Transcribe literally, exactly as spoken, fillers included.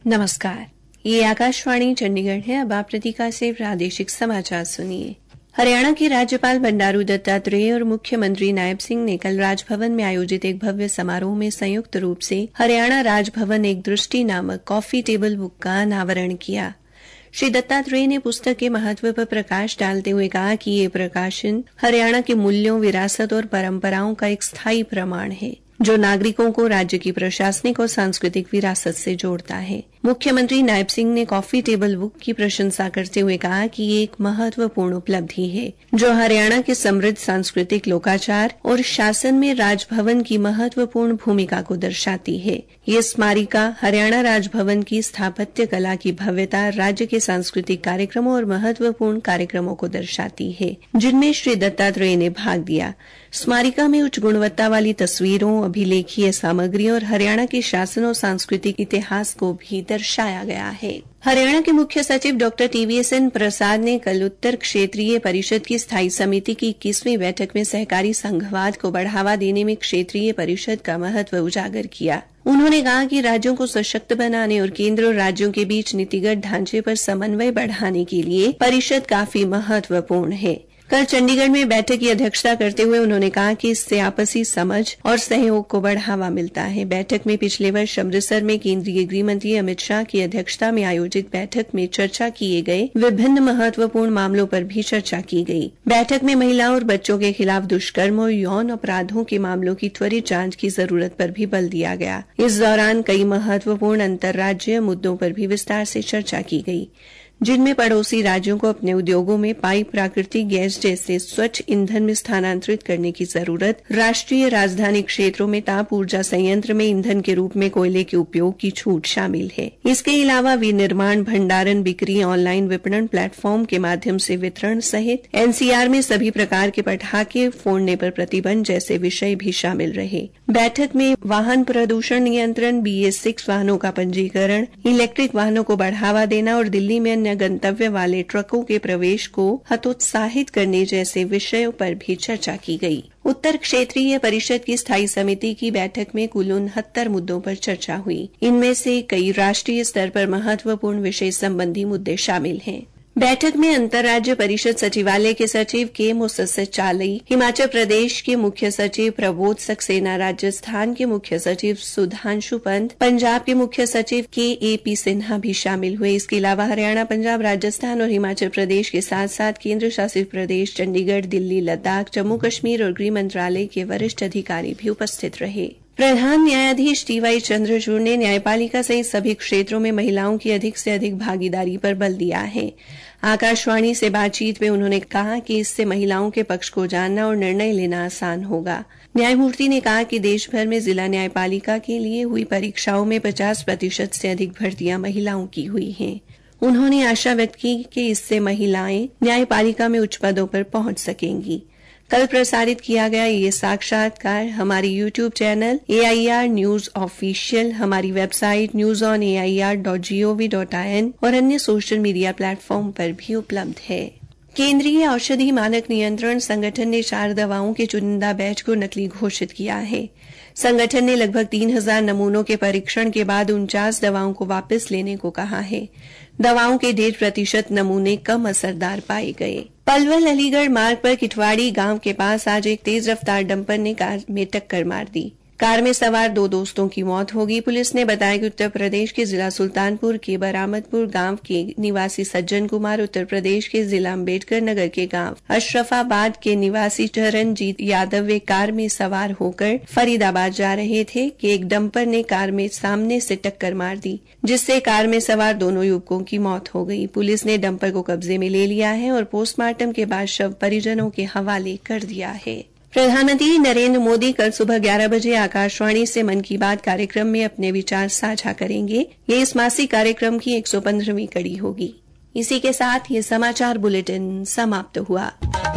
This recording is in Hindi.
नमस्कार, ये आकाशवाणी चंडीगढ़ है। अब आप प्रतीका से प्रादेशिक समाचार सुनिए। हरियाणा के राज्यपाल बंडारू दत्तात्रेय और मुख्यमंत्री नायब सिंह ने कल राजभवन में आयोजित एक भव्य समारोह में संयुक्त रूप से हरियाणा राजभवन एक दृष्टि नामक कॉफी टेबल बुक का अनावरण किया। श्री दत्तात्रेय ने पुस्तक के महत्व पर प्रकाश डालते हुए कहा कि ये प्रकाशन हरियाणा के मूल्यों, विरासत और परंपराओं का एक स्थायी प्रमाण है, जो नागरिकों को राज्य की प्रशासनिक और सांस्कृतिक विरासत से जोड़ता है। मुख्यमंत्री नायब सिंह ने कॉफी टेबल बुक की प्रशंसा करते हुए कहा कि ये एक महत्वपूर्ण उपलब्धि है, जो हरियाणा के समृद्ध सांस्कृतिक लोकाचार और शासन में राजभवन की महत्वपूर्ण भूमिका को दर्शाती है। ये स्मारिका हरियाणा राजभवन की स्थापत्य कला की भव्यता, राज्य के सांस्कृतिक कार्यक्रमों और महत्वपूर्ण कार्यक्रमों को दर्शाती है, जिनमें श्री दत्तात्रेय ने भाग लिया। स्मारिका में उच्च गुणवत्ता वाली तस्वीरों, अभिलेखीय सामग्री और हरियाणा के शासन और सांस्कृतिक इतिहास को भी दर्शाया गया है। हरियाणा के मुख्य सचिव डॉक्टर टीवीएसएन प्रसाद ने कल उत्तर क्षेत्रीय परिषद की स्थायी समिति की इक्कीसवीं बैठक में सहकारी संघवाद को बढ़ावा देने में क्षेत्रीय परिषद का महत्व उजागर किया। उन्होंने कहा कि राज्यों को सशक्त बनाने और केंद्र और राज्यों के बीच नीतिगत ढांचे पर समन्वय बढ़ाने के लिए परिषद काफी महत्वपूर्ण है। कल चंडीगढ़ में बैठक की अध्यक्षता करते हुए उन्होंने कहा कि इससे आपसी समझ और सहयोग को बढ़ावा मिलता है। बैठक में पिछले वर्ष अमृतसर में केंद्रीय गृह मंत्री अमित शाह की अध्यक्षता में आयोजित बैठक में चर्चा किए गए विभिन्न महत्वपूर्ण मामलों पर भी चर्चा की गई। बैठक में महिलाओं और बच्चों के खिलाफ दुष्कर्म और यौन अपराधों के मामलों की त्वरित जांच की जरूरत पर भी बल दिया गया। इस दौरान कई महत्वपूर्ण अंतर्राज्यीय मुद्दों पर भी विस्तार से चर्चा की गई, जिनमें पड़ोसी राज्यों को अपने उद्योगों में पाइप प्राकृतिक गैस जैसे स्वच्छ ईंधन में स्थानांतरित करने की जरूरत, राष्ट्रीय राजधानी क्षेत्रों में ताप ऊर्जा संयंत्र में ईंधन के रूप में कोयले के उपयोग की छूट शामिल है। इसके अलावा विनिर्माण, भंडारण, बिक्री, ऑनलाइन विपणन प्लेटफॉर्म के माध्यम से वितरण सहित एनसीआर में सभी प्रकार के पटाखे फोड़ने पर प्रतिबंध जैसे विषय भी शामिल रहे। बैठक में वाहन प्रदूषण नियंत्रण, बीएस सिक्स वाहनों का पंजीकरण, इलेक्ट्रिक वाहनों को बढ़ावा देना और दिल्ली में अन्य गंतव्य वाले ट्रकों के प्रवेश को हतोत्साहित करने जैसे विषयों पर भी चर्चा की गई। उत्तर क्षेत्रीय परिषद की स्थायी समिति की बैठक में कुल उनहत्तर मुद्दों पर चर्चा हुई। इनमें से कई राष्ट्रीय स्तर पर महत्वपूर्ण विषय संबंधी मुद्दे शामिल हैं। बैठक में अंतर्राज्य परिषद सचिवालय के सचिव के मुसच्चालई, हिमाचल प्रदेश के मुख्य सचिव प्रबोध सक्सेना, राजस्थान के मुख्य सचिव सुधांशु पंत, पंजाब के मुख्य सचिव के ए पी सिन्हा भी शामिल हुए। इसके अलावा हरियाणा, पंजाब, राजस्थान और हिमाचल प्रदेश के साथ साथ केंद्र शासित प्रदेश चंडीगढ़, दिल्ली, लद्दाख, जम्मू कश्मीर और गृह मंत्रालय के वरिष्ठ अधिकारी भी उपस्थित रहे। प्रधान न्यायाधीश टी वाई चंद्रचूड़ ने न्यायपालिका सहित सभी क्षेत्रों में महिलाओं की अधिक से अधिक भागीदारी पर बल दिया है। आकाशवाणी से बातचीत में उन्होंने कहा कि इससे महिलाओं के पक्ष को जानना और निर्णय लेना आसान होगा। न्यायमूर्ति ने कहा कि देश भर में जिला न्यायपालिका के लिए हुई परीक्षाओं में पचास प्रतिशत से अधिक भर्तियां महिलाओं की हुई हैं। उन्होंने आशा व्यक्त की कि इससे महिलाएं न्यायपालिका में उच्च पदों पर पहुंच सकेंगी। कल प्रसारित किया गया ये साक्षात्कार हमारी YouTube channel A I R news official, हमारी website news on A I R dot G O V dot I N और अन्य सोशल मीडिया प्लेटफॉर्म पर भी उपलब्ध है। केंद्रीय औषधि मानक नियंत्रण संगठन ने चार दवाओं के चुनिंदा बैच को नकली घोषित किया है। संगठन ने लगभग तीन हजार नमूनों के परीक्षण के बाद उनचास दवाओं को वापस लेने को कहा है। दवाओं के डेढ़ प्रतिशत नमूने कम असरदार पाए गए। पलवल अलीगढ़ मार्ग पर किटवाड़ी गांव के पास आज एक तेज रफ्तार डंपर ने कार में टक्कर मार दी। कार में सवार दो दोस्तों की मौत हो गई। पुलिस ने बताया कि उत्तर प्रदेश के जिला सुल्तानपुर के बरामदपुर गांव के निवासी सज्जन कुमार, उत्तर प्रदेश के जिला अम्बेडकर नगर के गांव अशरफाबाद के निवासी चरणजीत यादव वे कार में सवार होकर फरीदाबाद जा रहे थे कि एक डंपर ने कार में सामने से टक्कर मार दी, जिससे कार में सवार दोनों युवकों की मौत हो गई। पुलिस ने डंपर को कब्जे में ले लिया है और पोस्टमार्टम के बाद शव परिजनों के हवाले कर दिया है। प्रधानमंत्री नरेंद्र मोदी कल सुबह ग्यारह बजे आकाशवाणी से मन की बात कार्यक्रम में अपने विचार साझा करेंगे। ये इस मासिक कार्यक्रम की एक सौ पंद्रहवीं कड़ी होगी। इसी के साथ ये समाचार बुलेटिन समाप्त हुआ।